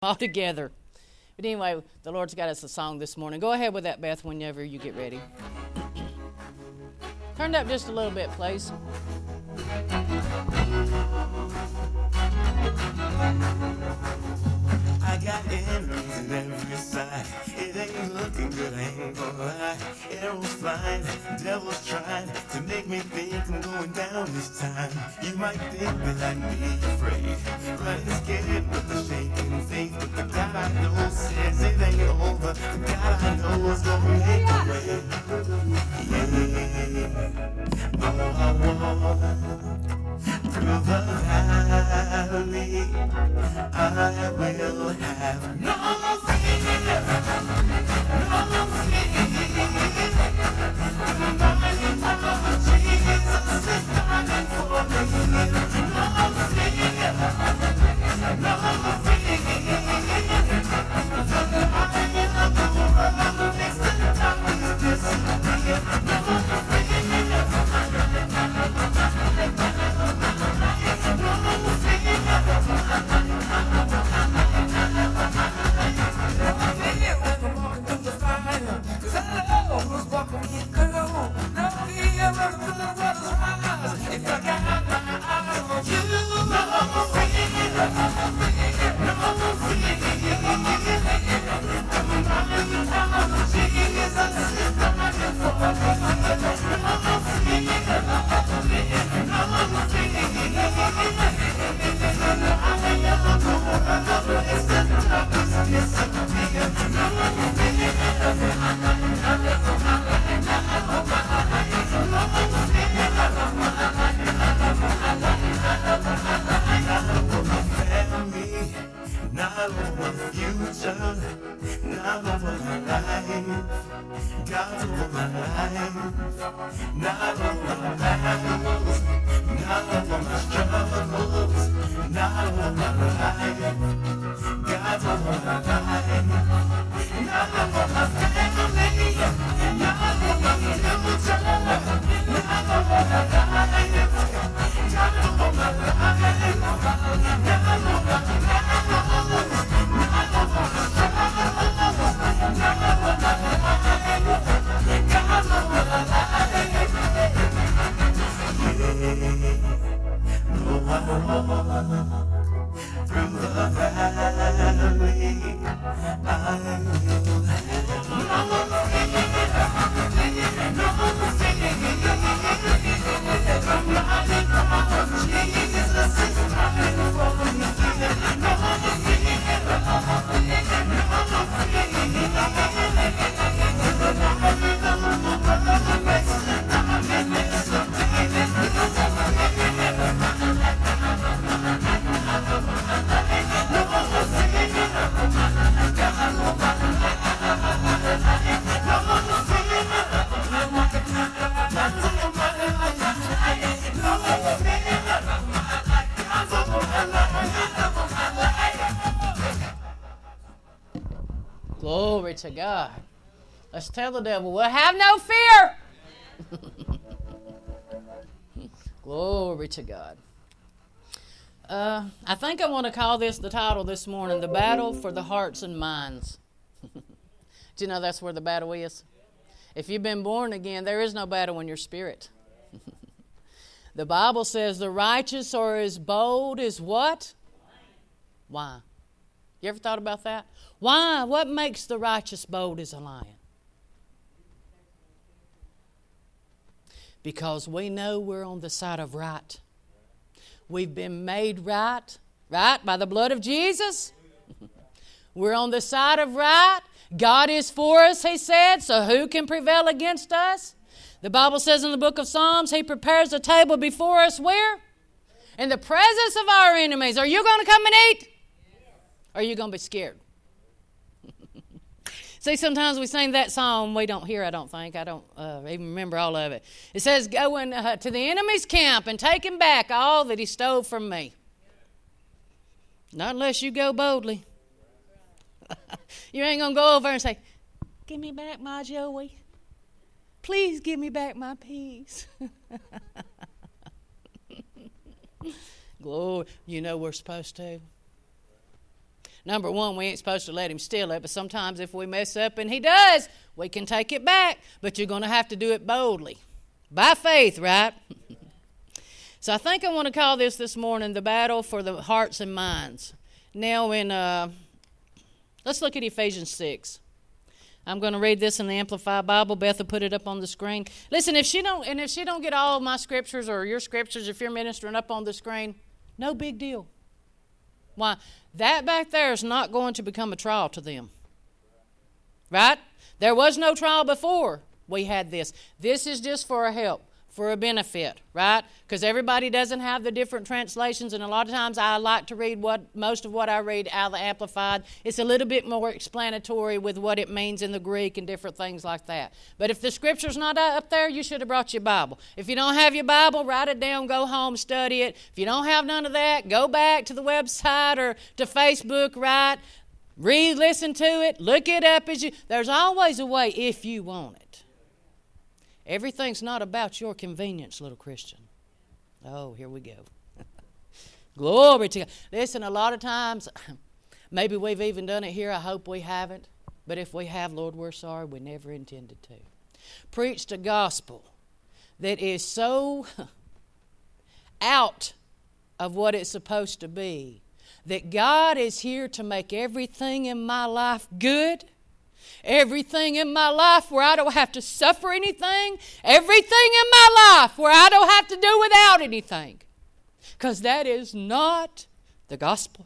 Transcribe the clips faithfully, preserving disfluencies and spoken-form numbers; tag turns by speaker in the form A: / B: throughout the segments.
A: all together. But anyway, the Lord's got us a song this morning. Go ahead with that, Beth, whenever you get ready. Turn it up just a little bit, please.
B: I got enemies on every side. It ain't looking good, I ain't gonna lie. Arrows flying, devils trying to make me think I'm going down this time. You might think that I'd be afraid, running scared with a shaking faith. But the God I know says it ain't over. The God I know is gonna make a way. Yeah, though I walk through the valley, I will have no fear, no fear. The mighty power of Jesus is dying for me. No fear, no fear. The light of the world makes the darkness disappear. No fear. Not over my future, not over my life. God's over my life. Not over my battles, not over my struggles, not over my life. God's over my life. Not over my family, not over my future, not over my life. God over my life, not over my life. Through the valley, I will
A: Glory to God. Let's tell the devil, we'll have no fear. Glory to God. Uh, I think I want to call this the title this morning, The Battle for the Hearts and Minds. Do you know that's where the battle is? If you've been born again, there is no battle in your spirit. The Bible says the righteous are as bold as what? Why? You ever thought about that? Why? What makes the righteous bold as a lion? Because we know we're on the side of right. We've been made right, right, by the blood of Jesus. We're on the side of right. God is for us, he said, so who can prevail against us? The Bible says in the book of Psalms, he prepares a table before us where? In the presence of our enemies. Are you going to come and eat? Or are you going to be scared? See, sometimes we sing that song we don't hear, I don't think. I don't uh, even remember all of it. It says, go in, uh, to the enemy's camp and take him back all that he stole from me. Not unless you go boldly. You ain't going to go over and say, give me back my Joey. Please give me back my peace. Glory. You know we're supposed to. Number one, we ain't supposed to let him steal it, but sometimes if we mess up, and he does, we can take it back. But you're going to have to do it boldly. By faith, right? So I think I want to call this this morning the battle for the hearts and minds. Now in, uh, let's look at Ephesians six. I'm going to read this in the Amplified Bible. Beth will put it up on the screen. Listen, if she don't, and if she don't get all of my scriptures or your scriptures, if you're ministering up on the screen, no big deal. Why? That back there is not going to become a trial to them. Right? There was no trial before we had this. This is just for a help, for a benefit, right? Because everybody doesn't have the different translations, and a lot of times I like to read what most of what I read out of the Amplified. It's a little bit more explanatory with what it means in the Greek and different things like that. But if the scripture's not up there, you should have brought your Bible. If you don't have your Bible, write it down, go home, study it. If you don't have none of that, go back to the website or to Facebook, right? Read, listen to it, look it up as you. There's always a way if you want it. Everything's not about your convenience, little Christian. Oh, here we go. Glory to God. Listen, a lot of times, maybe we've even done it here. I hope we haven't. But if we have, Lord, we're sorry. We never intended to. Preached a gospel that is so out of what it's supposed to be that God is here to make everything in my life good. Everything in my life where I don't have to suffer anything. Everything in my life where I don't have to do without anything. Because that is not the gospel.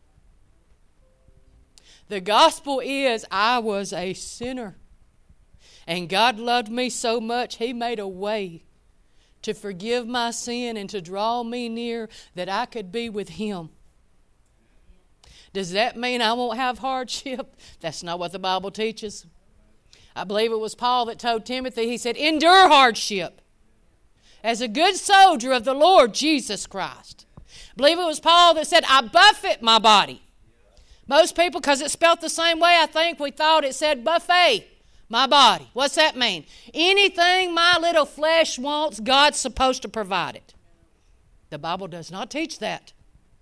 A: The gospel is I was a sinner. And God loved me so much, He made a way to forgive my sin and to draw me near that I could be with Him. Does that mean I won't have hardship? That's not what the Bible teaches. I believe it was Paul that told Timothy, he said, endure hardship as a good soldier of the Lord Jesus Christ. I believe it was Paul that said, I buffet my body. Most people, because it's spelled the same way, I think we thought it said buffet my body. What's that mean? Anything my little flesh wants, God's supposed to provide it. The Bible does not teach that.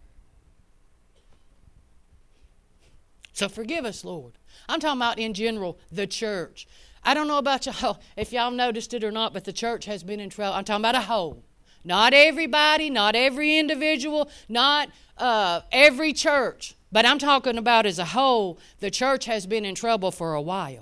A: So forgive us, Lord. I'm talking about in general, the church. I don't know about y'all, if y'all noticed it or not, but the church has been in trouble. I'm talking about a whole. Not everybody, not every individual, not uh, every church. But I'm talking about as a whole, the church has been in trouble for a while.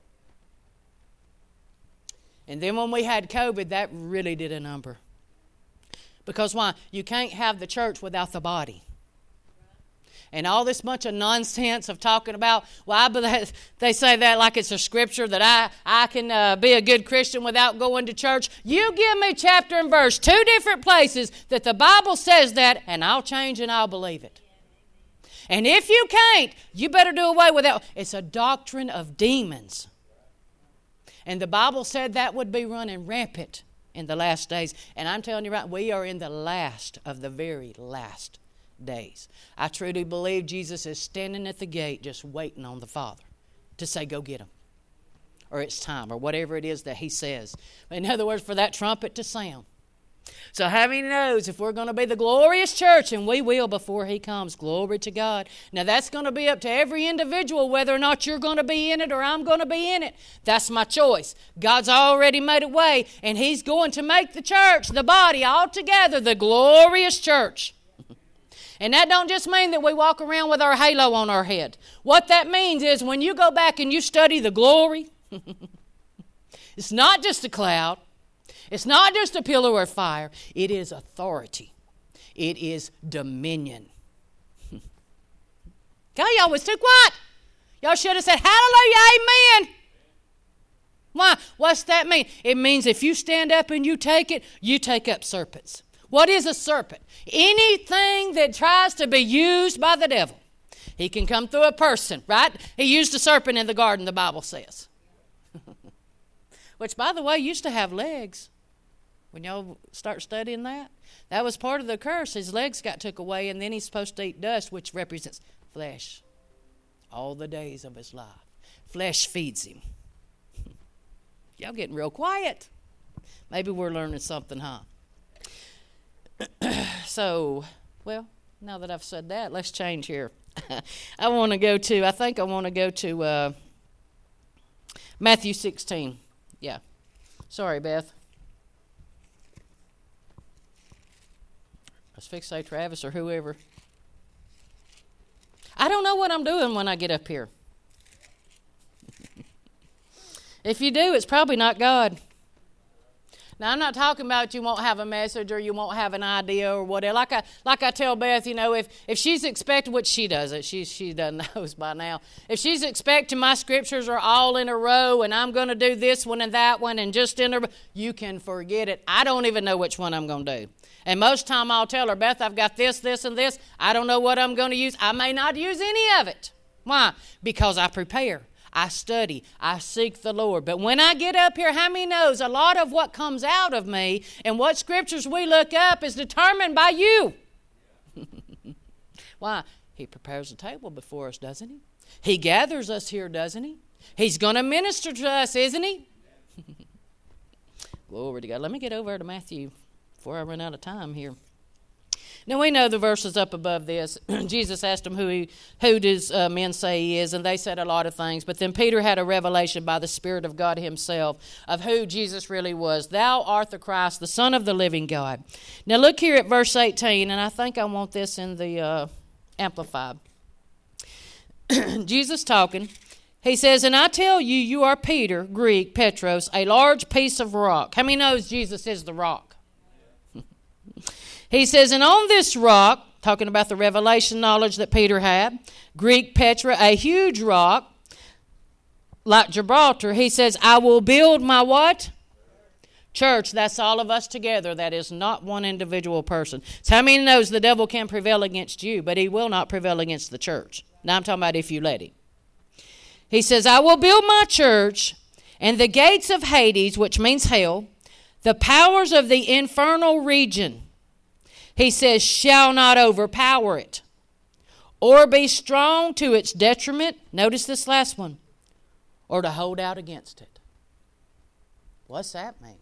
A: And then when we had COVID, that really did a number. Because why? You can't have the church without the body. And all this bunch of nonsense of talking about, well, I believe, they say that like it's a scripture that I, I can uh, be a good Christian without going to church. You give me chapter and verse, two different places that the Bible says that, and I'll change and I'll believe it. And if you can't, you better do away with that. It's a doctrine of demons. And the Bible said that would be running rampant in the last days. And I'm telling you right, we are in the last of the very last days. I truly believe Jesus is standing at the gate just waiting on the Father to say, go get him. Or it's time, or whatever it is that He says. In other words, for that trumpet to sound. So how many knows if we're going to be the glorious church, and we will before He comes, glory to God. Now that's going to be up to every individual whether or not you're going to be in it or I'm going to be in it. That's my choice. God's already made a way, and He's going to make the church, the body, all together, the glorious church. And that don't just mean that we walk around with our halo on our head. What that means is when you go back and you study the glory, it's not just a cloud. It's not just a pillar of fire. It is authority. It is dominion. God, y'all was too quiet. Y'all should have said, hallelujah, amen. Why? What's that mean? It means if you stand up and you take it, you take up serpents. What is a serpent? Anything that tries to be used by the devil. He can come through a person, right? He used a serpent in the garden, the Bible says. Which, by the way, used to have legs. When y'all start studying that, that was part of the curse. His legs got took away, and then he's supposed to eat dust, which represents flesh. All the days of his life. Flesh feeds him. Y'all getting real quiet. Maybe we're learning something, huh? So, well, now that I've said that, let's change here. I want to go to, I think I want to go to uh, Matthew sixteen. Yeah. Sorry, Beth. Let's fix say Travis or whoever. I don't know what I'm doing when I get up here. If you do, it's probably not God. Now, I'm not talking about you won't have a message or you won't have an idea or whatever. Like I like I tell Beth, you know, if, if she's expecting, which she doesn't, she, she doesn't knows by now. If she's expecting my scriptures are all in a row and I'm going to do this one and that one and just in a row, you can forget it. I don't even know which one I'm going to do. And most time I'll tell her, Beth, I've got this, this, and this. I don't know what I'm going to use. I may not use any of it. Why? Because I prepare. I study. I seek the Lord. But when I get up here, how many knows a lot of what comes out of me and what scriptures we look up is determined by you? Why? He prepares a table before us, doesn't he? He gathers us here, doesn't he? He's going to minister to us, isn't he? Glory to God. Let me get over to Matthew before I run out of time here. Now, we know the verses up above this. Jesus asked them who he, who does uh, men say he is, and they said a lot of things. But then Peter had a revelation by the Spirit of God himself of who Jesus really was. Thou art the Christ, the Son of the living God. Now, look here at verse eighteen, and I think I want this in the uh, Amplified. Jesus talking. He says, and I tell you, you are Peter, Greek, Petros, a large piece of rock. How many knows Jesus is the rock? He says, and on this rock, talking about the revelation knowledge that Peter had, Greek Petra, a huge rock, like Gibraltar, he says, I will build my what? Church. That's all of us together. That is not one individual person. So how many knows the devil can prevail against you, but he will not prevail against the church? Now I'm talking about if you let him. He says, I will build my church, and the gates of Hades, which means hell, the powers of the infernal region, he says, shall not overpower it, or be strong to its detriment. Notice this last one. Or to hold out against it. What's that mean?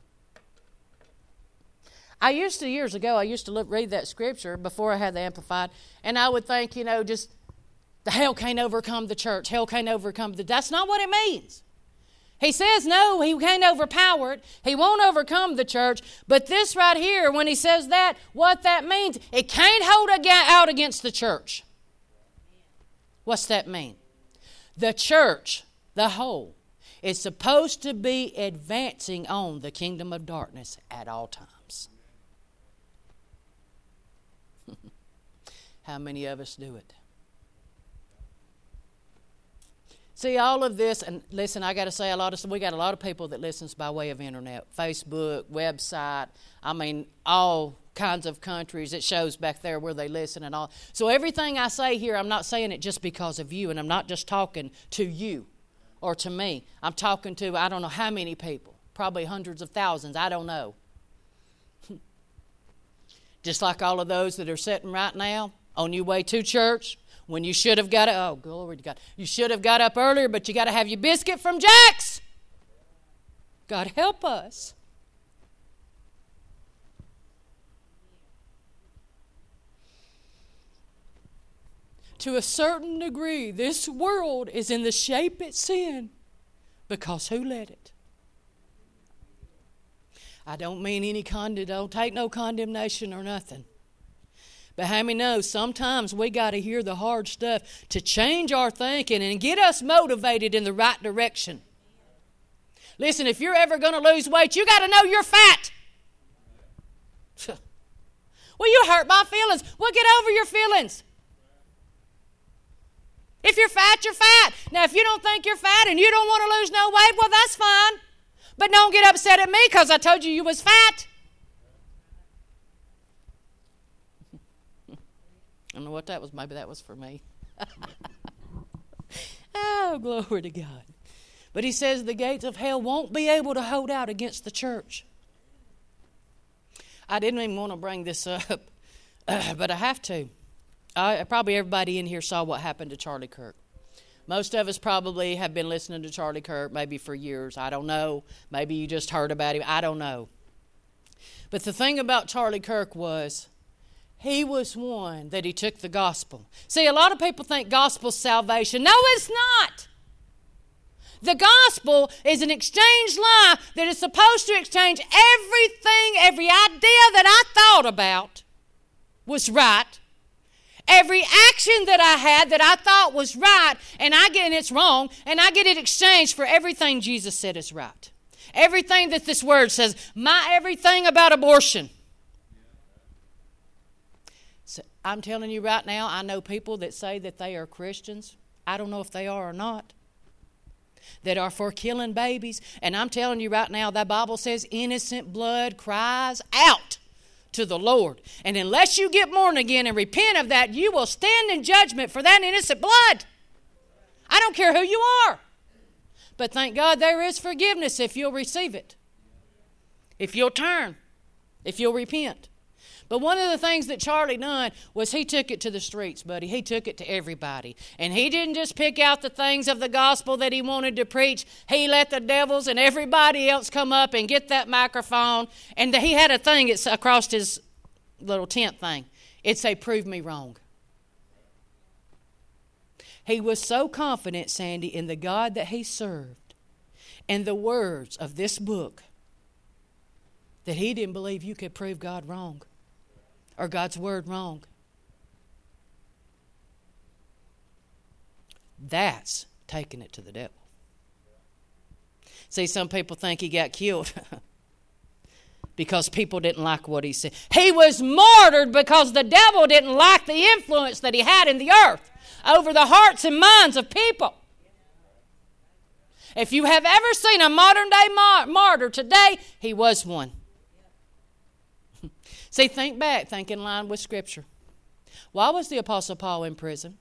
A: I used to, years ago, I used to look, read that scripture before I had the Amplified, and I would think, you know, just, the hell can't overcome the church. Hell can't overcome the... That's not what it means. He says, no, he can't overpower it. He won't overcome the church. But this right here, when he says that, what that means, it can't hold out against the church. What's that mean? The church, the whole, is supposed to be advancing on the kingdom of darkness at all times. How many of us do it? See, all of this, and listen, I got to say, a lot of we got a lot of people that listens by way of internet, Facebook, website. I mean, all kinds of countries. It shows back there where they listen and all. So everything I say here, I'm not saying it just because of you, and I'm not just talking to you or to me. I'm talking to I don't know how many people, probably hundreds of thousands. I don't know. Just like all of those that are sitting right now on your way to church. When you should have got up, oh, glory to God. You should have got up earlier, but you got to have your biscuit from Jack's. God help us. To a certain degree, this world is in the shape it's in because who let it? I don't mean any condemnation, don't take no condemnation or nothing. But how many know sometimes we got to hear the hard stuff to change our thinking and get us motivated in the right direction. Listen, if you're ever going to lose weight, you got to know you're fat. Well, you hurt my feelings. Well, get over your feelings. If you're fat, you're fat. Now, if you don't think you're fat and you don't want to lose no weight, well, that's fine. But don't get upset at me because I told you you was fat. I don't know what that was. Maybe that was for me. Oh, glory to God. But he says the gates of hell won't be able to hold out against the church. I didn't even want to bring this up, uh, but I have to. I, probably everybody in here saw what happened to Charlie Kirk. Most of us probably have been listening to Charlie Kirk maybe for years. I don't know. Maybe you just heard about him. I don't know. But the thing about Charlie Kirk was, He was one that he took the gospel. See, a lot of people think gospel salvation. No, it's not. The gospel is an exchange lie that is supposed to exchange everything, every idea that I thought about was right. Every action that I had that I thought was right, and I get and it's wrong, and I get it exchanged for everything Jesus said is right. Everything that this word says, my everything about abortion. So I'm telling you right now, I know people that say that they are Christians. I don't know if they are or not. That are for killing babies. And I'm telling you right now, that Bible says innocent blood cries out to the Lord. And unless you get born again and repent of that, you will stand in judgment for that innocent blood. I don't care who you are. But thank God there is forgiveness if you'll receive it. If you'll turn. If you'll repent. But one of the things that Charlie done was he took it to the streets, buddy. He took it to everybody. And he didn't just pick out the things of the gospel that he wanted to preach. He let the devils and everybody else come up and get that microphone. And he had a thing it's across his little tent thing. It say, prove me wrong. He was so confident, Sandy, in the God that he served and the words of this book that he didn't believe you could prove God wrong. Or God's word wrong. That's taking it to the devil. See, some people think he got killed because people didn't like what he said. He was martyred because the devil didn't like the influence that he had in the earth over the hearts and minds of people. If you have ever seen a modern day mar- martyr today, he was one. See, think back, think in line with Scripture. Why was the Apostle Paul in prison?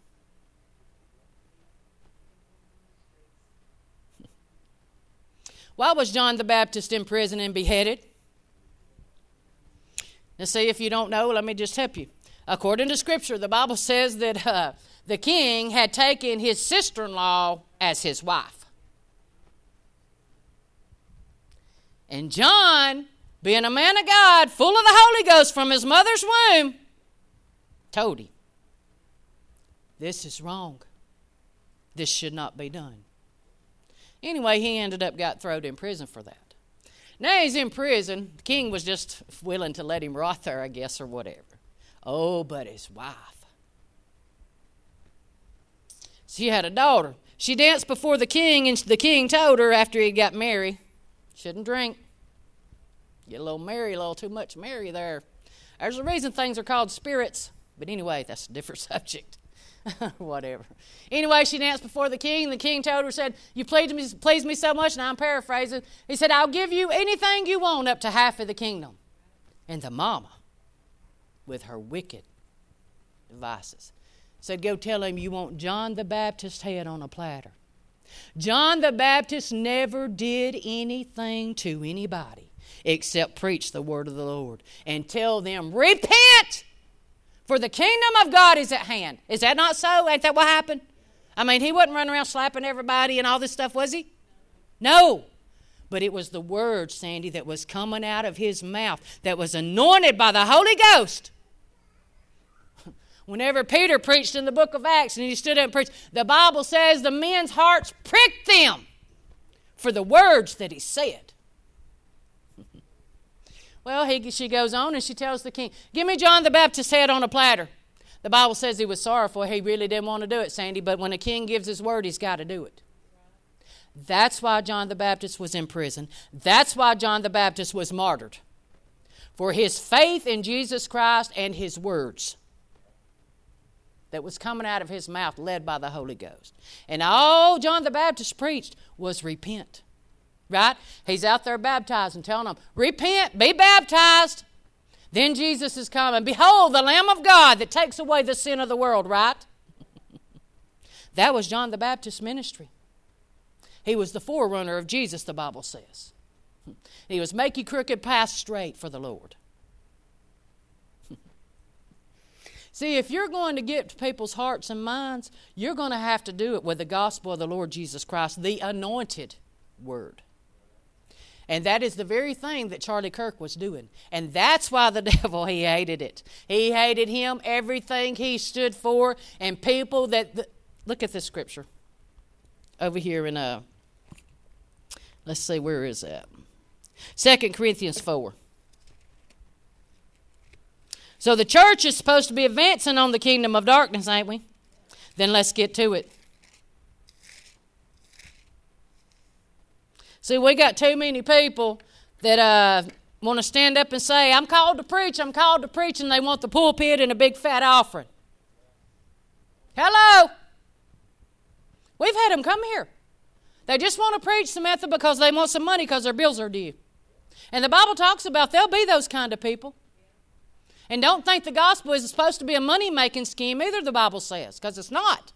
A: Why was John the Baptist in prison and beheaded? Now, see, if you don't know, let me just help you. According to Scripture, the Bible says that uh, the king had taken his sister-in-law as his wife. And John, being a man of God, full of the Holy Ghost from his mother's womb, told him, this is wrong. This should not be done. Anyway, he ended up got thrown in prison for that. Now he's in prison. The king was just willing to let him rot there, I guess, or whatever. Oh, but his wife. She had a daughter. She danced before the king, and the king told her after he got married, shouldn't drink. Get a little merry, a little too much merry there. There's a reason things are called spirits. But anyway, that's a different subject. Whatever. Anyway, she danced before the king. The king told her, said, you pleased me, pleased me so much, and I'm paraphrasing. He said, I'll give you anything you want up to half of the kingdom. And the mama, with her wicked devices, said, go tell him you want John the Baptist's head on a platter. John the Baptist never did anything to anybody except preach the word of the Lord and tell them, repent, for the kingdom of God is at hand. Is that not so? Ain't that what happened? I mean, he wasn't running around slapping everybody and all this stuff, was he? No. But it was the word, Sandy, that was coming out of his mouth that was anointed by the Holy Ghost. Whenever Peter preached in the book of Acts and he stood up and preached, the Bible says the men's hearts pricked them for the words that he said. Well, he, she goes on and she tells the king, give me John the Baptist's head on a platter. The Bible says he was sorrowful. He really didn't want to do it, Sandy, but when a king gives his word, he's got to do it. That's why John the Baptist was in prison. That's why John the Baptist was martyred. For his faith in Jesus Christ and his words that was coming out of his mouth, led by the Holy Ghost. And all John the Baptist preached was repent. Right? He's out there baptizing, telling them, repent, be baptized. Then Jesus is coming. Behold, the Lamb of God that takes away the sin of the world, right? That was John the Baptist's ministry. He was the forerunner of Jesus, the Bible says. He was making crooked paths straight for the Lord. See, if you're going to get to people's hearts and minds, you're going to have to do it with the gospel of the Lord Jesus Christ, the anointed word. And that is the very thing that Charlie Kirk was doing. And that's why the devil, he hated it. He hated him, everything he stood for, and people that... The, look at this scripture. Over here in, uh, let's see, where is that? Second Corinthians four. So the church is supposed to be advancing on the kingdom of darkness, ain't we? Then let's get to it. See, we got too many people that uh, want to stand up and say, I'm called to preach, I'm called to preach, and they want the pulpit and a big fat offering. Hello? We've had them come here. They just want to preach Samantha because they want some money because their bills are due. And the Bible talks about there'll be those kind of people. And don't think the gospel is supposed to be a money-making scheme either, the Bible says, because it's not.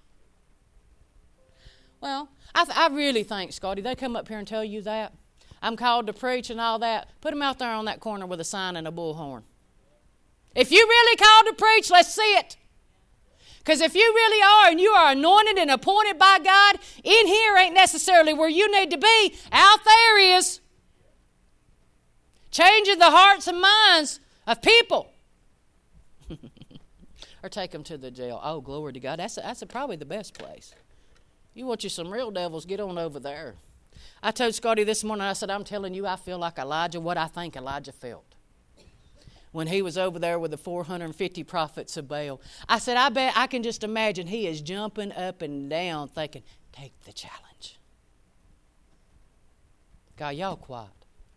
A: Well, I, th- I really think, Scotty, they come up here and tell you that. I'm called to preach and all that. Put them out there on that corner with a sign and a bullhorn. If you really called to preach, let's see it. Because if you really are and you are anointed and appointed by God, in here ain't necessarily where you need to be. Out there is. Changing the hearts and minds of people. Or take them to the jail. Oh, glory to God. That's, a, that's a, probably the best place. You want you some real devils, get on over there. I told Scotty this morning, I said, I'm telling you, I feel like Elijah, what I think Elijah felt when he was over there with the four hundred fifty prophets of Baal. I said, I bet I can just imagine he is jumping up and down thinking, take the challenge. God, y'all quiet.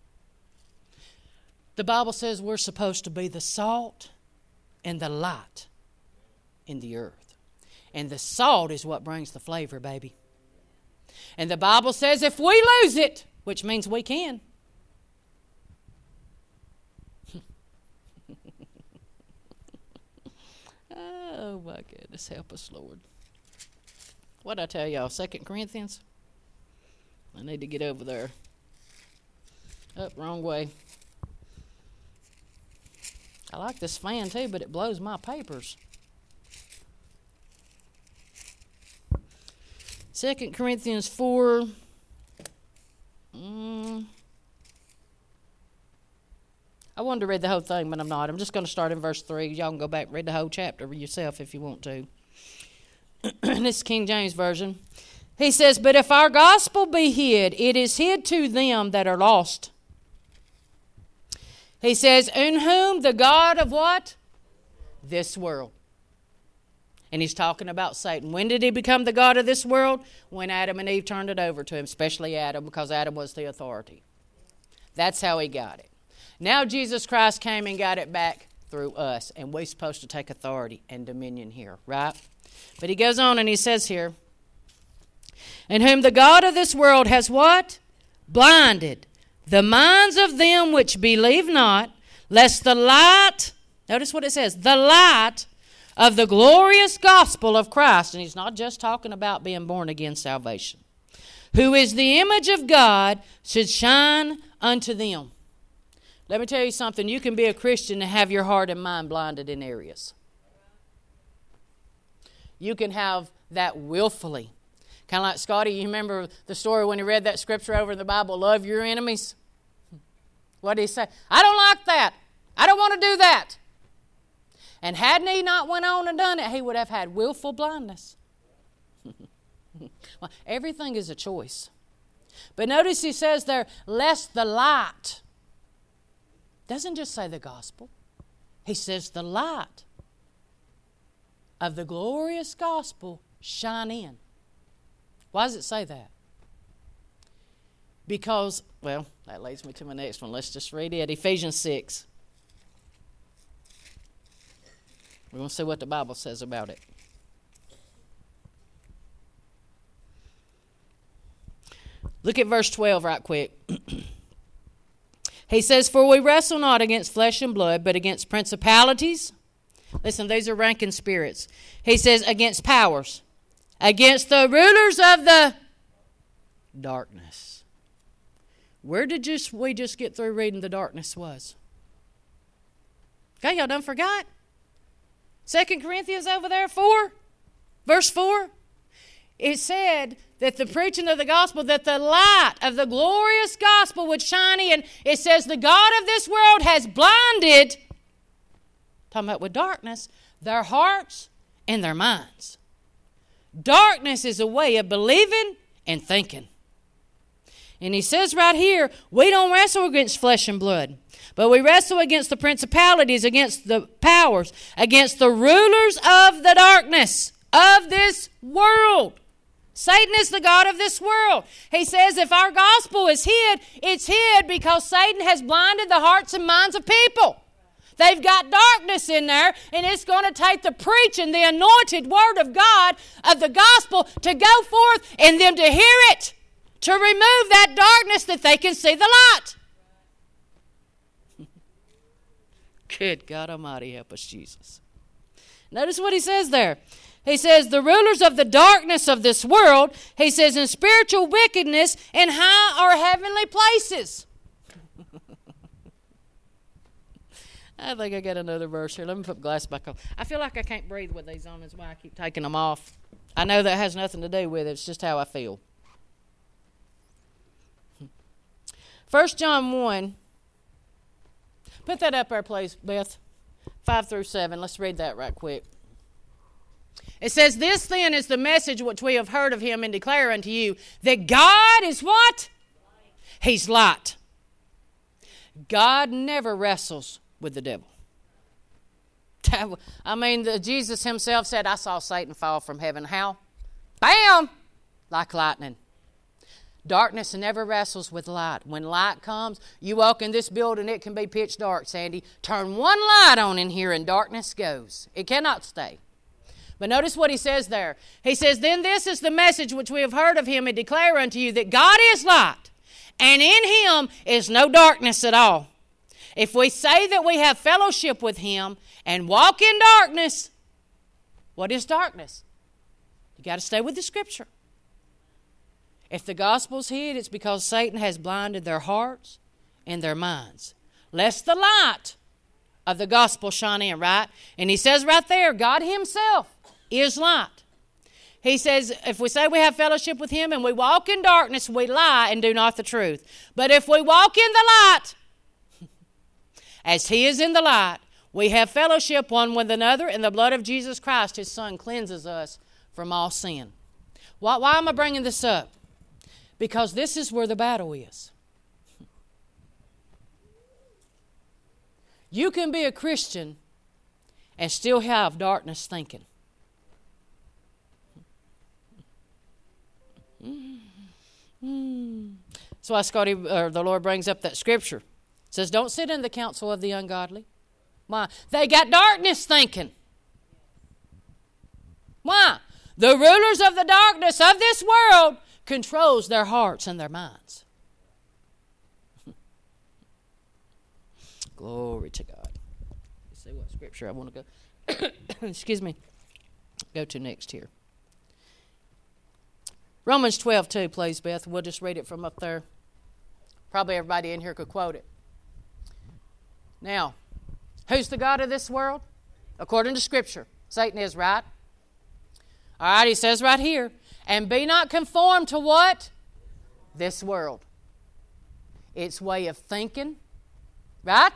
A: The Bible says we're supposed to be the salt and the light in the earth. And the salt is what brings the flavor, baby. And the Bible says if we lose it, which means we can. Oh, my goodness. Help us, Lord. What'd I tell y'all? Second Corinthians? I need to get over there. Up, wrong way. I like this fan, too, but it blows my papers. Second Corinthians four. Mm, I wanted to read the whole thing, but I'm not. I'm just going to start in verse three. Y'all can go back and read the whole chapter yourself if you want to. This is King James Version. He says, but if our gospel be hid, it is hid to them that are lost. He says, in whom the God of what? This world. And he's talking about Satan. When did he become the god of this world? When Adam and Eve turned it over to him, especially Adam, because Adam was the authority. That's how he got it. Now Jesus Christ came and got it back through us, and we're supposed to take authority and dominion here, right? But he goes on and he says here, in whom the God of this world has what? Blinded the minds of them which believe not, lest the light, notice what it says, the light of the glorious gospel of Christ, and he's not just talking about being born again salvation, who is the image of God, should shine unto them. Let me tell you something. You can be a Christian and have your heart and mind blinded in areas. You can have that willfully. Kind of like Scotty, you remember the story when he read that scripture over in the Bible, love your enemies? What did he say? I don't like that. I don't want to do that. And hadn't he not went on and done it, he would have had willful blindness. Well, everything is a choice. But notice he says there, lest the light. Doesn't just say the gospel. He says the light of the glorious gospel shine in. Why does it say that? Because, well, that leads me to my next one. Let's just read it. Ephesians six. We're going to see what the Bible says about it. Look at verse twelve right quick. He says, for we wrestle not against flesh and blood, but against principalities. Listen, these are ranking spirits. He says, against powers, against the rulers of the darkness. Where did just we just get through reading the darkness was? Okay, y'all done forgot? Second Corinthians over there, four, verse four. it said that the preaching of the gospel, that the light of the glorious gospel would shine in. It says the God of this world has blinded, talking about with darkness, their hearts and their minds. Darkness is a way of believing and thinking. And he says right here, we don't wrestle against flesh and blood, but we wrestle against the principalities, against the powers, against the rulers of the darkness of this world. Satan is the god of this world. He says if our gospel is hid, it's hid because Satan has blinded the hearts and minds of people. They've got darkness in there, and it's going to take the preaching, the anointed word of God, of the gospel, to go forth and them to hear it, to remove that darkness that they can see the light. Good God Almighty, help us, Jesus. Notice what he says there. He says, the rulers of the darkness of this world, he says, in spiritual wickedness in high or heavenly places. I think I got another verse here. Let me put the glass back on. I feel like I can't breathe with these on. That's why I keep taking them off. I know that has nothing to do with it. It's just how I feel. First John one. Put that up there, please, Beth. five through seven. Let's read that right quick. It says, this then is the message which we have heard of him and declare unto you, that God is what? He's light. God never wrestles with the devil. I mean, the, Jesus himself said, I saw Satan fall from heaven. How? Bam! Like lightning. Darkness never wrestles with light. When light comes, you walk in this building, it can be pitch dark, Sandy. Turn one light on in here and darkness goes. It cannot stay. But notice what he says there. He says, then this is the message which we have heard of him and declare unto you, that God is light, and in him is no darkness at all. If we say that we have fellowship with him and walk in darkness, what is darkness? You got to stay with the scripture. If the gospel's hid, it's because Satan has blinded their hearts and their minds, lest the light of the gospel shine in, right? And he says right there, God himself is light. He says, if we say we have fellowship with him and we walk in darkness, we lie and do not the truth. But if we walk in the light, as he is in the light, we have fellowship one with another, and the blood of Jesus Christ, his son, cleanses us from all sin. Why, why am I bringing this up? Because this is where the battle is. You can be a Christian and still have darkness thinking. That's why Scotty, or the Lord brings up that scripture. It says, don't sit in the counsel of the ungodly. Why? They got darkness thinking. Why? The rulers of the darkness of this world controls their hearts and their minds. Glory to God. Let's see what scripture I want to go. Excuse me. Go to next here. Romans twelve two, please, Beth. We'll just read it from up there. Probably everybody in here could quote it. Now, who's the god of this world? According to Scripture, Satan is, right? All right, he says right here, and be not conformed to what? This world. Its way of thinking, right?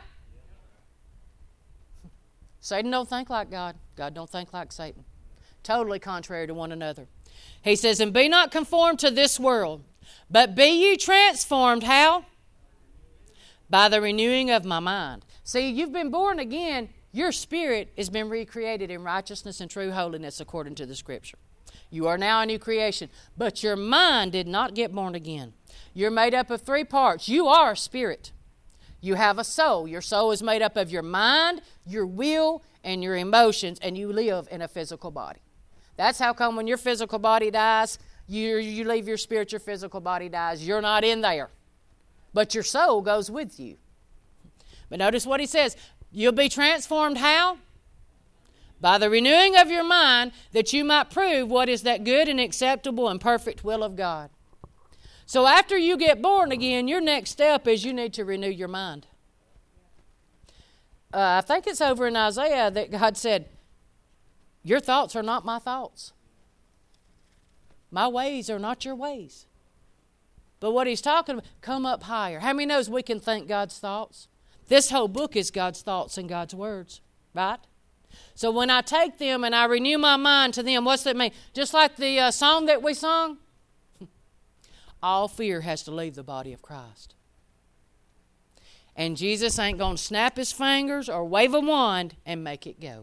A: Satan don't think like God. God don't think like Satan. Totally contrary to one another. He says, and be not conformed to this world, but be ye transformed, how? By the renewing of my mind. See, you've been born again. Your spirit has been recreated in righteousness and true holiness according to the Scripture. You are now a new creation, but your mind did not get born again. You're made up of three parts. You are a spirit. You have a soul. Your soul is made up of your mind, your will, and your emotions, and you live in a physical body. That's how come when your physical body dies, you, you leave your spirit, your physical body dies. You're not in there. But your soul goes with you. But notice what he says. You'll be transformed how? By the renewing of your mind, that you might prove what is that good and acceptable and perfect will of God. So after you get born again, your next step is you need to renew your mind. Uh, I think it's over in Isaiah that God said, your thoughts are not my thoughts. My ways are not your ways. But what he's talking about, come up higher. How many knows we can think God's thoughts? This whole book is God's thoughts and God's words, right? So when I take them and I renew my mind to them, what's that mean? Just like the uh, song that we sung, all fear has to leave the body of Christ. And Jesus ain't going to snap his fingers or wave a wand and make it go.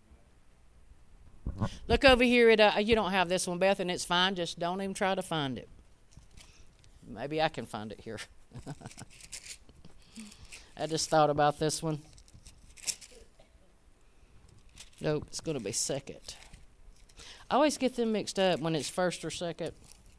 A: Look over here at, uh, you don't have this one, Beth, and it's fine. Just don't even try to find it. Maybe I can find it here. I just thought about this one. Nope, it's going to be second. I always get them mixed up when it's first or second.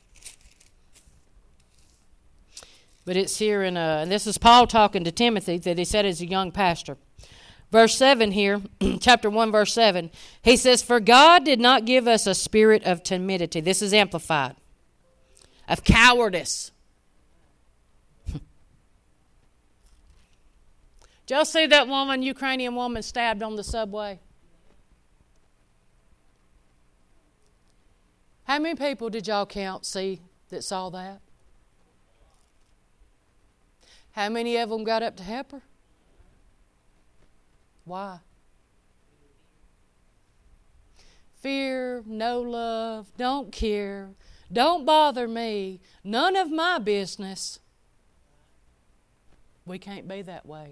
A: But it's here in, uh, and this is Paul talking to Timothy that he said as a young pastor. Verse seven here, chapter one, verse seven, he says, "For God did not give us a spirit of timidity." This is amplified. Of cowardice. Did y'all see that woman, Ukrainian woman, stabbed on the subway? How many people did y'all count, see, that saw that? How many of them got up to help her? Why? Fear, no love, don't care, don't bother me, none of my business. We can't be that way.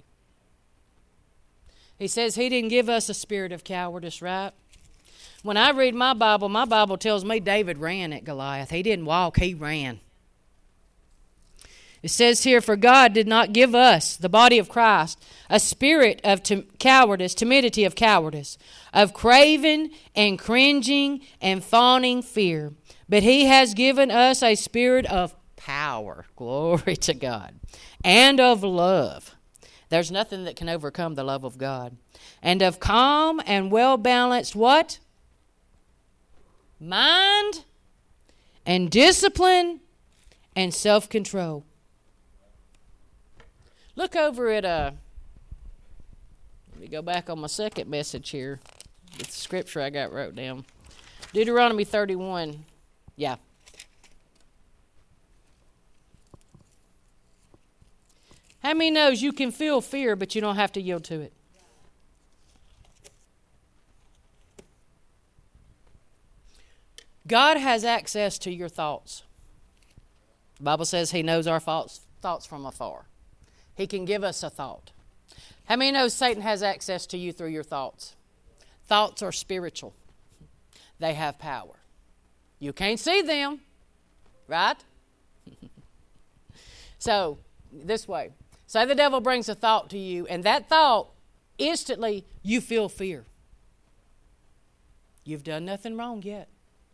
A: He says he didn't give us a spirit of cowardice, right? When I read my Bible, my Bible tells me David ran at Goliath. He didn't walk, he ran. It says here, "For God did not give us, the body of Christ, a spirit of tim- cowardice, timidity of cowardice, of craving and cringing and fawning fear. But he has given us a spirit of power," glory to God, "and of love." There's nothing that can overcome the love of God. "And of calm and well-balanced" what? "Mind and discipline and self-control." Look over at, uh, let me go back on my second message here with the scripture I got wrote down. Deuteronomy thirty-one. Yeah. How many knows you can feel fear, but you don't have to yield to it? God has access to your thoughts. The Bible says he knows our thoughts, thoughts from afar. He can give us a thought. How many know Satan has access to you through your thoughts? Thoughts are spiritual. They have power. You can't see them, right? So, this way. Say the devil brings a thought to you, and that thought, instantly, you feel fear. You've done nothing wrong yet.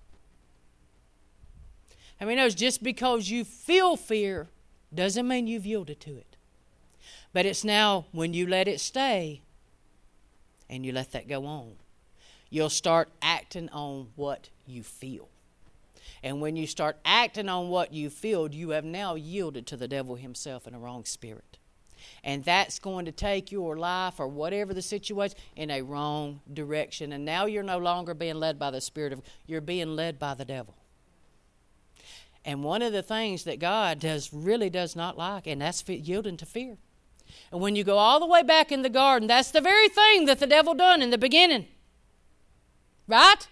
A: How many knows just because you feel fear doesn't mean you've yielded to it. But it's now when you let it stay and you let that go on, you'll start acting on what you feel. And when you start acting on what you feel, you have now yielded to the devil himself in a wrong spirit. And that's going to take your life or whatever the situation in a wrong direction. And now you're no longer being led by the Spirit of, you're being led by the devil. And one of the things that God does really does not like, and that's yielding to fear. And when you go all the way back in the garden, that's the very thing that the devil done in the beginning. Right?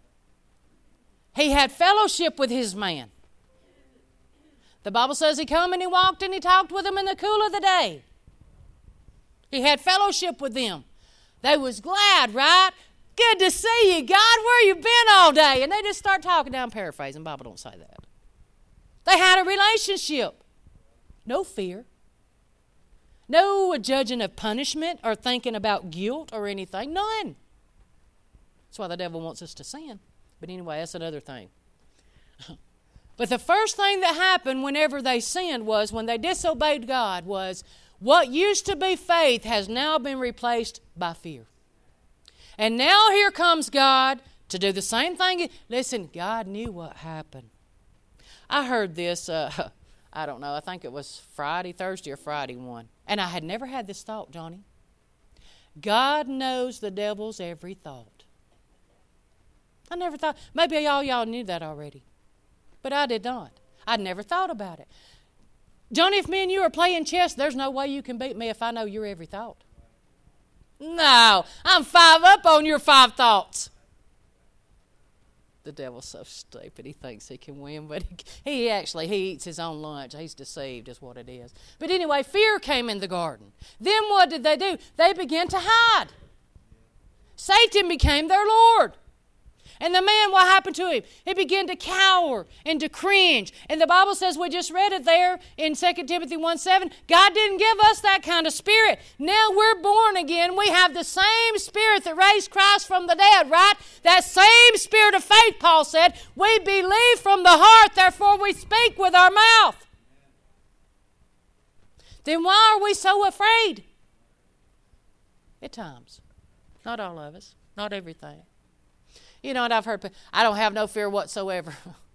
A: He had fellowship with his man. The Bible says he come and he walked and he talked with them in the cool of the day. He had fellowship with them. They was glad, right? Good to see you, God. Where you been all day? And they just start talking. Now I'm paraphrasing. The Bible don't say that. They had a relationship. No fear. No judging of punishment or thinking about guilt or anything. None. That's why the devil wants us to sin. But anyway, that's another thing. But the first thing that happened whenever they sinned was, when they disobeyed God, was what used to be faith has now been replaced by fear. And now here comes God to do the same thing. Listen, God knew what happened. I heard this, uh, I don't know, I think it was Friday, Thursday or Friday one. And I had never had this thought, Johnny. God knows the devil's every thought. I never thought, maybe all y'all knew that already. But I did not. I'd never thought about it. Johnny, if me and you are playing chess, there's no way you can beat me if I know your every thought. No, I'm five up on your five thoughts. The devil's so stupid. He thinks he can win, but he, he actually, he eats his own lunch. He's deceived is what it is. But anyway, fear came in the garden. Then what did they do? They began to hide. Satan became their Lord. And the man, what happened to him? He began to cower and to cringe. And the Bible says, we just read it there in Second Timothy one seven, God didn't give us that kind of spirit. Now we're born again. We have the same spirit that raised Christ from the dead, right? That same spirit of faith, Paul said. We believe from the heart, therefore we speak with our mouth. Then why are we so afraid? At times. Not all of us. Not everything. You know, and I've heard, I don't have no fear whatsoever.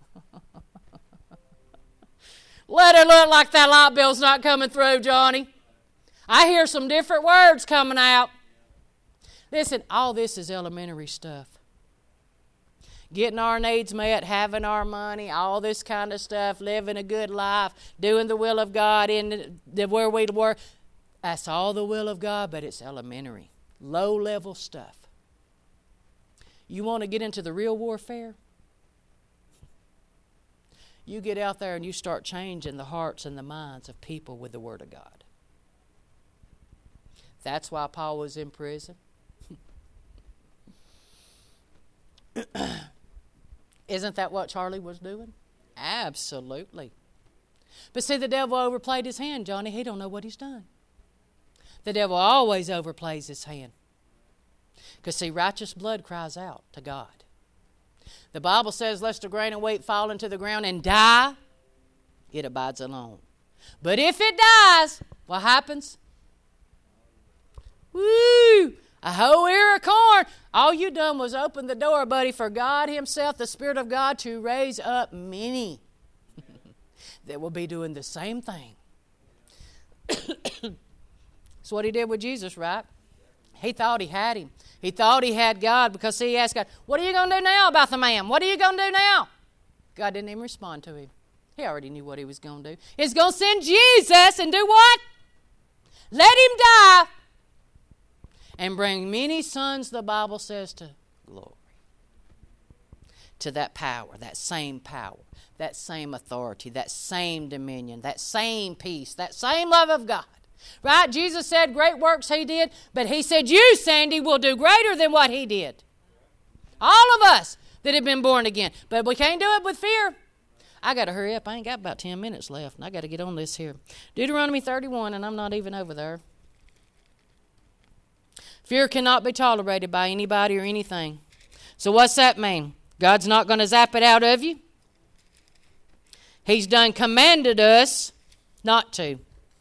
A: Let it look like that light bill's not coming through, Johnny. I hear some different words coming out. Listen, all this is elementary stuff. Getting our needs met, having our money, all this kind of stuff, living a good life, doing the will of God in the, where we were. That's all the will of God, but it's elementary, low-level stuff. You want to get into the real warfare? You get out there and you start changing the hearts and the minds of people with the Word of God. That's why Paul was in prison. Isn't that what Charlie was doing? Absolutely. But see, the devil overplayed his hand, Johnny. He don't know what he's done. The devil always overplays his hand. Because, see, righteous blood cries out to God. The Bible says, lest a grain of wheat fall into the ground and die, it abides alone. But if it dies, what happens? Woo! A whole ear of corn. All you done was open the door, buddy, for God Himself, the Spirit of God, to raise up many that will be doing the same thing. That's what He did with Jesus, right? He thought He had Him. He thought He had God because, see, He asked God, what are you going to do now about the man? What are you going to do now? God didn't even respond to him. He already knew what He was going to do. He's going to send Jesus and do what? Let Him die and bring many sons, the Bible says, to glory. To that power, that same power, that same authority, that same dominion, that same peace, that same love of God. Right? Jesus said great works He did, but He said you, Sandy, will do greater than what He did. All of us that have been born again. But we can't do it with fear. I got to hurry up. I ain't got about ten minutes left, and I got to get on this here. Deuteronomy thirty-one, and I'm not even over there. Fear cannot be tolerated by anybody or anything. So what's that mean? God's not going to zap it out of you? He's done commanded us not to.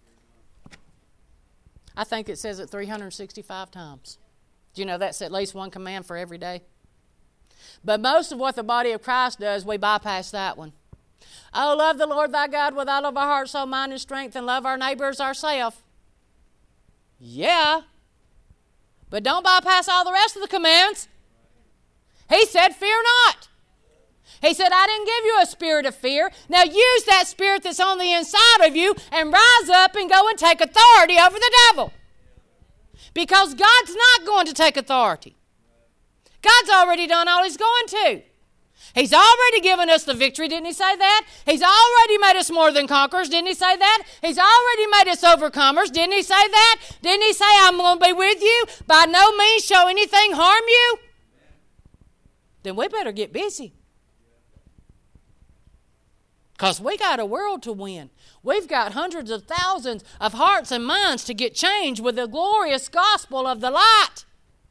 A: I think it says it three hundred sixty-five times. Do you know that's at least one command for every day? But most of what the body of Christ does, we bypass that one. Oh, love the Lord thy God with all of our heart, soul, mind, and strength, and love our neighbors ourselves. Yeah. But don't bypass all the rest of the commands. He said, fear not. He said, I didn't give you a spirit of fear. Now use that spirit that's on the inside of you and rise up and go and take authority over the devil. Because God's not going to take authority. God's already done all He's going to. He's already given us the victory, didn't He say that? He's already made us more than conquerors, didn't He say that? He's already made us overcomers, didn't He say that? Didn't He say, I'm going to be with you, by no means shall anything harm you? Then we better get busy. Because we got a world to win. We've got hundreds of thousands of hearts and minds to get changed with the glorious gospel of the light.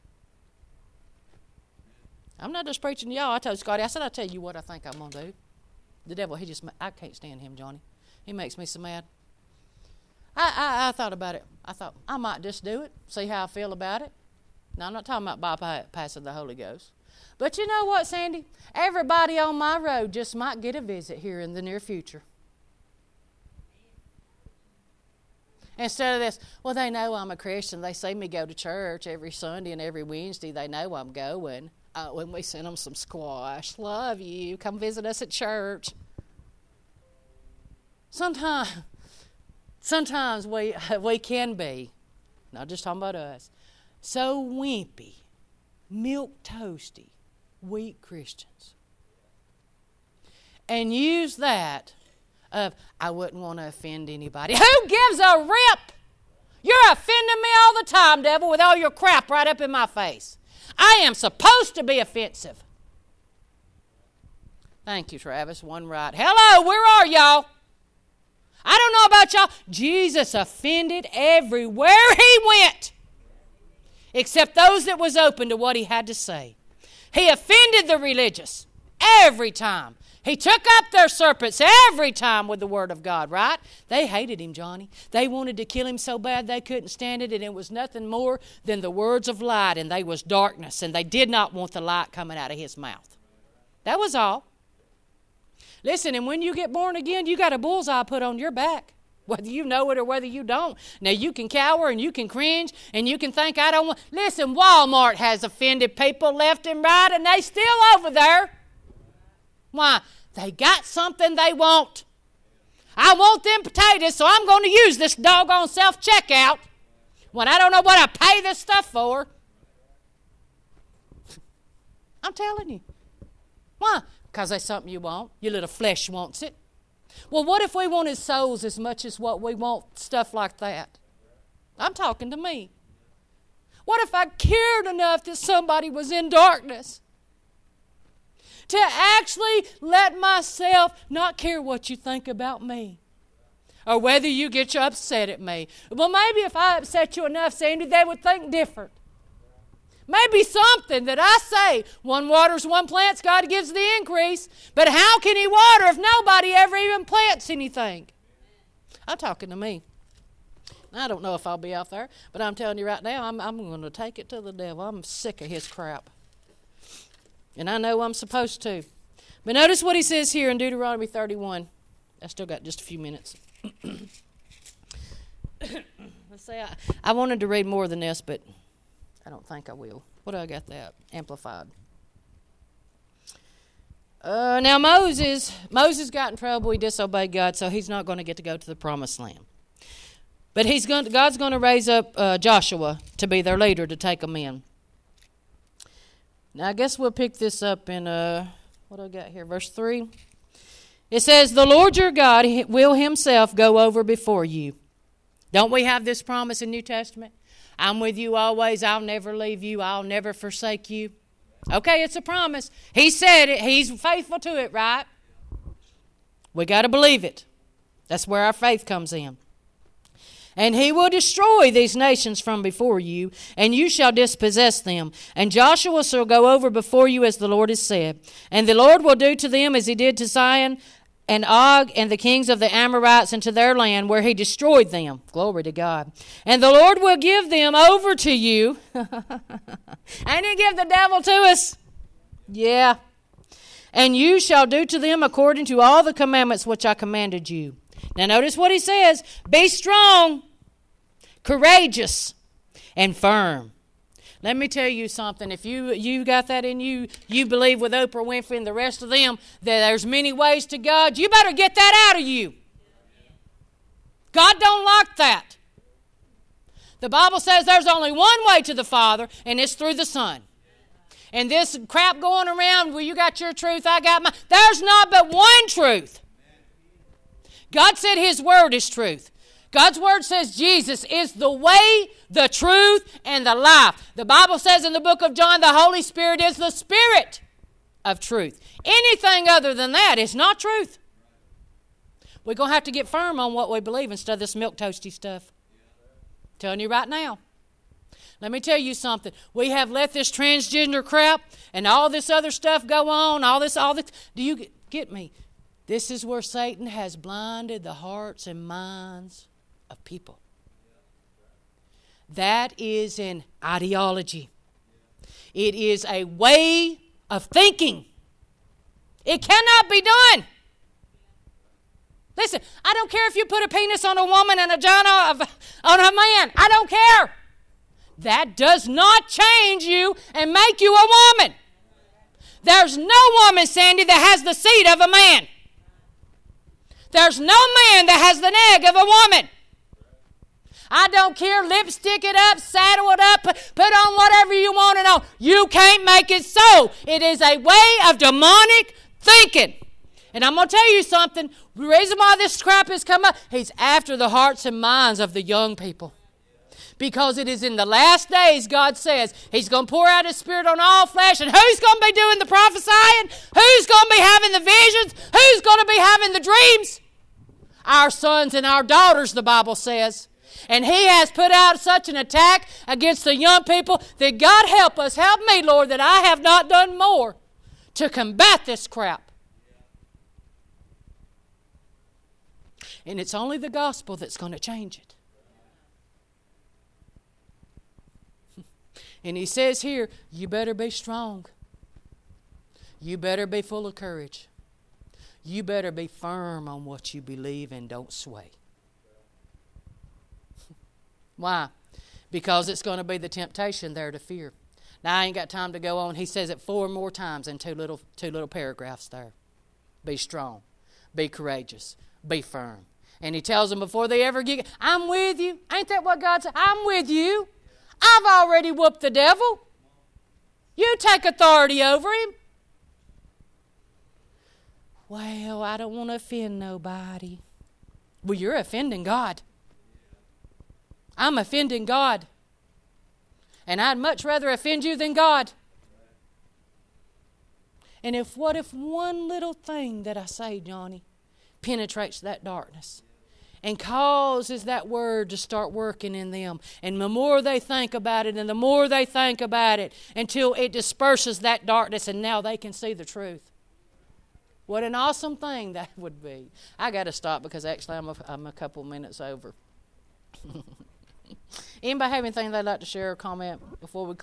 A: I'm not just preaching to y'all. I told Scotty, I said, I'll tell you what I think I'm going to do. The devil, he just, I can't stand him, Johnny. He makes me so mad. I, I, I thought about it. I thought, I might just do it, see how I feel about it. Now, I'm not talking about bypassing the Holy Ghost. But you know what, Sandy? Everybody on my road just might get a visit here in the near future. Instead of this, well, they know I'm a Christian. They see me go to church every Sunday and every Wednesday. They know I'm going. Uh, when we send them some squash, love you, come visit us at church. Sometimes, sometimes we, we can be, not just talking about us, so wimpy, milk-toasty, weak Christians. And use that of, I wouldn't want to offend anybody. Who gives a rip? You're offending me all the time, devil, with all your crap right up in my face. I am supposed to be offensive. Thank you, Travis. One right. Hello, where are y'all? I don't know about y'all. Jesus offended everywhere he went, except those that was open to what he had to say. He offended the religious every time. He took up their serpents every time with the word of God, right? They hated him, Johnny. They wanted to kill him so bad they couldn't stand it, and it was nothing more than the words of light, and they was darkness, and they did not want the light coming out of his mouth. That was all. Listen, and when you get born again, you got a bullseye put on your back, whether you know it or whether you don't. Now, you can cower and you can cringe and you can think, I don't want... Listen, Walmart has offended people left and right, and they still over there. Why? They got something they want. I want them potatoes, so I'm going to use this doggone self-checkout when I don't know what I pay this stuff for. I'm telling you. Why? Because that's something you want. Your little flesh wants it. Well, what if we wanted souls as much as what we want stuff like that? I'm talking to me. What if I cared enough that somebody was in darkness to actually let myself not care what you think about me or whether you get you upset at me? Well, maybe if I upset you enough, Sandy, they would think different. Maybe something that I say, one waters, one plants, God gives the increase. But how can he water if nobody ever even plants anything? I'm talking to me. I don't know if I'll be out there, but I'm telling you right now, I'm, I'm going to take it to the devil. I'm sick of his crap. And I know I'm supposed to. But notice what he says here in Deuteronomy thirty-one. I still got just a few minutes. Let's say I, I wanted to read more than this, but I don't think I will. What do I got that? Amplified. Uh, now Moses, Moses got in trouble. He disobeyed God, so he's not going to get to go to the promised land. But he's going. To, God's going to raise up uh, Joshua to be their leader to take them in. Now I guess we'll pick this up in uh, what do I got here? Verse three. It says, "The Lord your God will himself go over before you." Don't we have this promise in New Testament? I'm with you always. I'll never leave you. I'll never forsake you. Okay, it's a promise. He said it. He's faithful to it, right? We got to believe it. That's where our faith comes in. "And he will destroy these nations from before you, and you shall dispossess them. And Joshua shall go over before you as the Lord has said. And the Lord will do to them as he did to Sihon and Og and the kings of the Amorites into their land where he destroyed them." Glory to God. "And the Lord will give them over to you." Ain't he give the devil to us? Yeah. "And you shall do to them according to all the commandments which I commanded you." Now notice what he says. Be strong, courageous, and firm. Let me tell you something. If you you got that in you, you believe with Oprah Winfrey and the rest of them that there's many ways to God, you better get that out of you. God don't like that. The Bible says there's only one way to the Father, and it's through the Son. And this crap going around, well, you got your truth, I got mine. There's not but one truth. God said his word is truth. God's word says Jesus is the way, the truth, and the life. The Bible says in the book of John, the Holy Spirit is the Spirit of truth. Anything other than that is not truth. We're going to have to get firm on what we believe instead of this milk toasty stuff. I'm telling you right now. Let me tell you something. We have let this transgender crap and all this other stuff go on, all this, all this. Do you get, get me? This is where Satan has blinded the hearts and minds of people. That is an ideology. It is a way of thinking. It cannot be done. Listen, I don't care if you put a penis on a woman and a vagina of, on a man. I don't care. That does not change you and make you a woman. There's no woman, Sandy, that has the seed of a man. There's no man that has the neg of a woman. I don't care, lipstick it up, saddle it up, put on whatever you want it on. You can't make it so. It is a way of demonic thinking. And I'm going to tell you something. The reason why this crap has come up, he's after the hearts and minds of the young people. Because it is in the last days, God says, He's going to pour out His Spirit on all flesh. And who's going to be doing the prophesying? Who's going to be having the visions? Who's going to be having the dreams? Our sons and our daughters, the Bible says. And He has put out such an attack against the young people that God help us, help me, Lord, that I have not done more to combat this crap. And it's only the gospel that's going to change it. And He says here, you better be strong. You better be full of courage. You better be firm on what you believe and don't sway. Why? Because it's going to be the temptation there to fear. Now, I ain't got time to go on. He says it four more times in two little, two little paragraphs there. Be strong. Be courageous. Be firm. And He tells them before they ever get, I'm with you. Ain't that what God said? I'm with you. I've already whooped the devil. You take authority over him. Well, I don't want to offend nobody. Well, you're offending God. I'm offending God. And I'd much rather offend you than God. And if what if one little thing that I say, Johnny, penetrates that darkness and causes that word to start working in them. And the more they think about it and the more they think about it until it disperses that darkness and now they can see the truth. What an awesome thing that would be. I got to stop because actually I'm a, I'm a couple minutes over. Anybody have anything they'd like to share or comment before we close?